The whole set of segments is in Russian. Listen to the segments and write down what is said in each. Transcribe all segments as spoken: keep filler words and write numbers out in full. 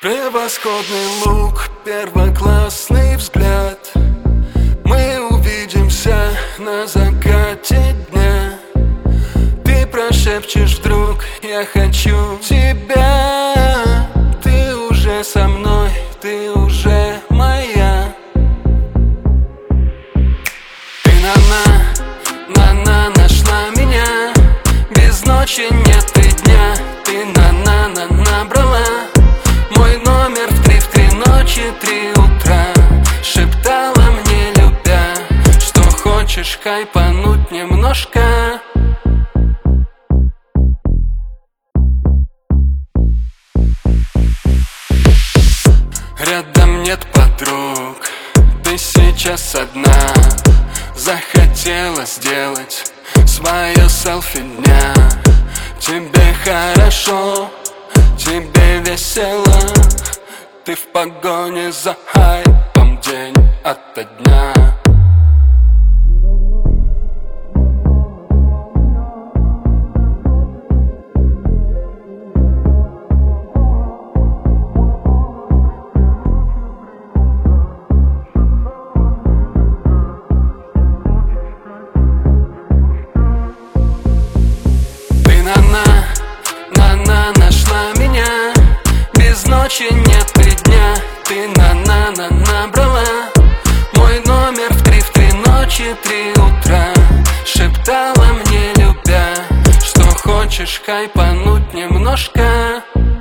Превосходный лук, первоклассный взгляд. Мы увидимся на закате дня. Ты прошепчешь вдруг: я хочу тебя. Ты уже со мной, ты уже моя. Ты на-на, на-на нашла меня. Без ночи нет и дня. Ты на-на-на набрала мой номер в три, в три ночи, три утра. Шептала мне, любя, что хочешь хайпануть немножко. Рядом нет подруг, ты сейчас одна. Захотела сделать свое селфи дня. Тебе хорошо, тебе весело. Ты в погоне за хайпом день ото дня. Ты на-на, на-на нашла меня. Без ночи нет и дня. Ты на-на-на набрала мой номер в три, в три ночи, три утра. Шептала мне, любя, что хочешь хайпануть немножко.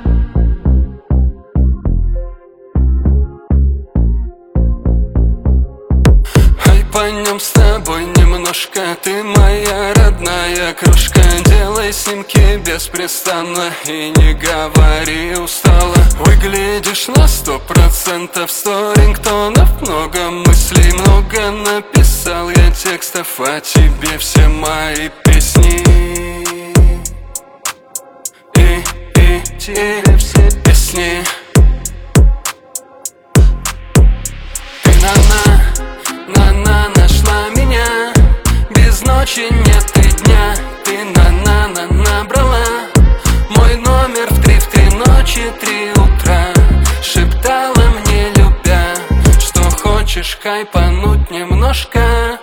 Хайпанем с тобой немножко. Ты моя родная кружка. Делай снимки беспрестанно и не говори устала. Выглядишь на сто процентов, сто рингтонов, много мыслей, много написал я текстов о тебе, все мои песни. И, и, и все песни. Ты на-на, на-на нашла меня. Без ночи нет и дня. Ты на-на-на набрала мой номер в три, в три ночи, три утра. Шептала мне, любя, что хочешь хайпануть немножко.